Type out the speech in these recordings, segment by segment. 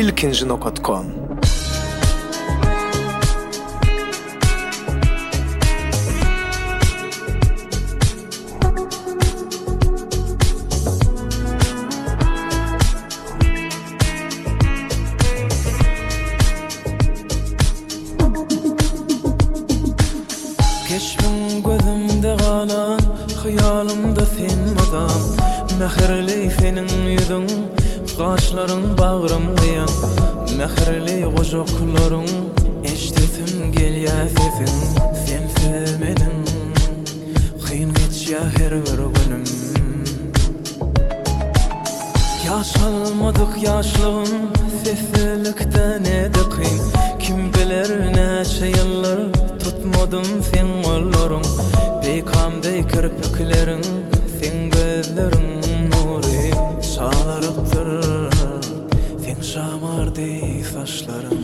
ilkinji.com. Geçmin gözümde galan, hıyalımda sen madam. Mehirli senin yüzün, kaşların bağrım diyan. Mehirli gocukların, eştetim gel ya sesin. Sen sevmedin, kıyın geç ya her bir günüm. Yaşalmadık yaşlığın, seslilikten edikin. Kim bilir neçe yıllar tutmadım sen kollarım. Beykamday kirpiklerin, sen gözlerin nuri çağlarıptır. Sen şamarday saçların.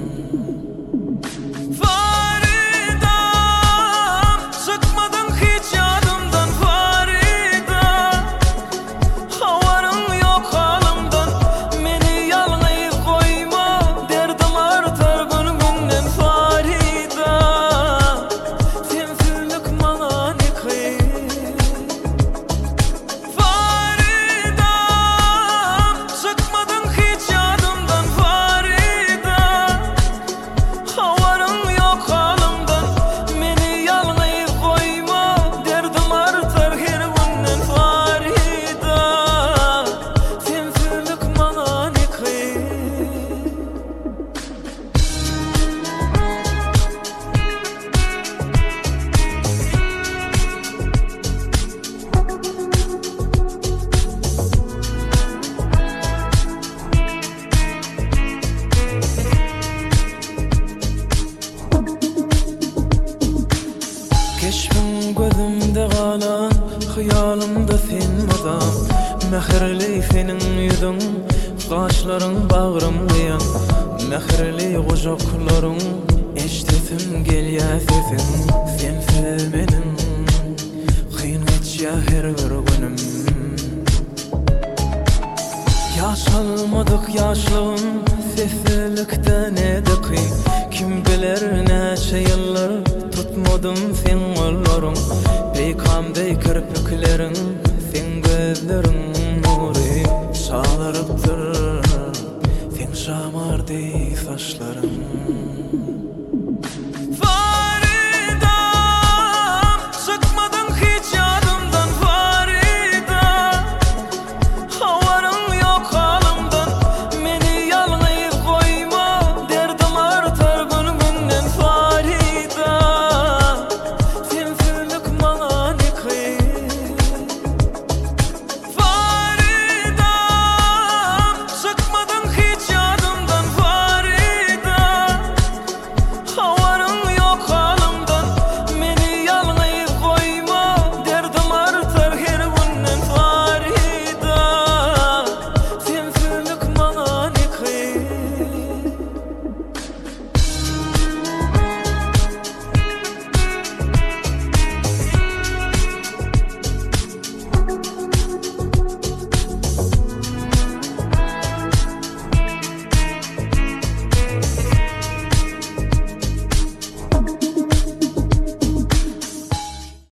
Geçmin gözümde galan, hıyalımda sen madam. Mehirli senin yüzün, kaşların bağrım diyan. Mehirli gocukların, eştetim gel ya sesin. Sen sevmedin, kıyın geç ya her bir günüm. Yaşalmadık yaşlığın, seslilikten edikin. Kim bilir neçe yıllar tutmadım sen kollarım. Beykamday kirpiklerin, sen gözlerin nuri çağlarıptır. Sen şamarday saçların.